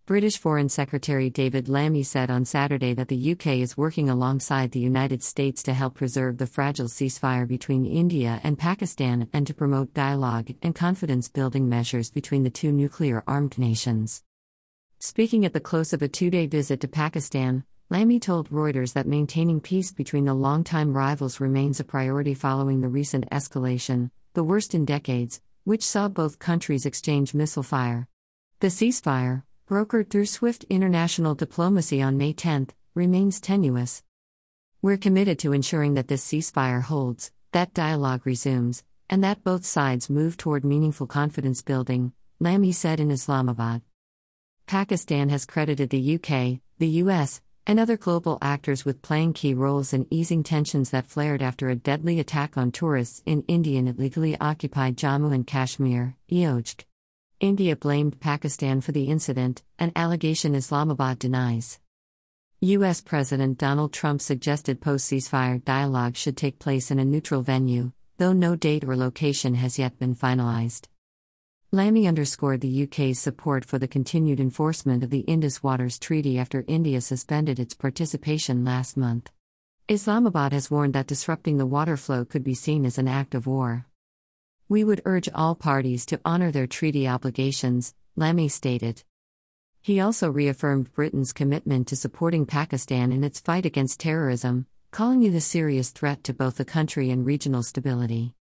British Foreign Secretary David Lammy said on Saturday that the UK is working alongside the United States to help preserve the fragile ceasefire between India and Pakistan and to promote dialogue and confidence-building measures between the two nuclear-armed nations. Speaking at the close of a two-day visit to Pakistan, Lammy told Reuters that maintaining peace between the longtime rivals remains a priority following the recent escalation, the worst in decades, which saw both countries exchange missile fire. The ceasefire, brokered through swift international diplomacy on May 10, remains tenuous. We're committed to ensuring that this ceasefire holds, that dialogue resumes, and that both sides move toward meaningful confidence building, Lammy said in Islamabad. Pakistan has credited the UK, the US, and other global actors with playing key roles in easing tensions that flared after a deadly attack on tourists in Indian illegally occupied Jammu and Kashmir, EOJ. India blamed Pakistan for the incident, an allegation Islamabad denies. U.S. President Donald Trump suggested post-ceasefire dialogue should take place in a neutral venue, though no date or location has yet been finalized. Lammy underscored the UK's support for the continued enforcement of the Indus Waters Treaty after India suspended its participation last month. Islamabad has warned that disrupting the water flow could be seen as an act of war. We would urge all parties to honor their treaty obligations, Lammy stated. He also reaffirmed Britain's commitment to supporting Pakistan in its fight against terrorism, calling it a serious threat to both the country and regional stability.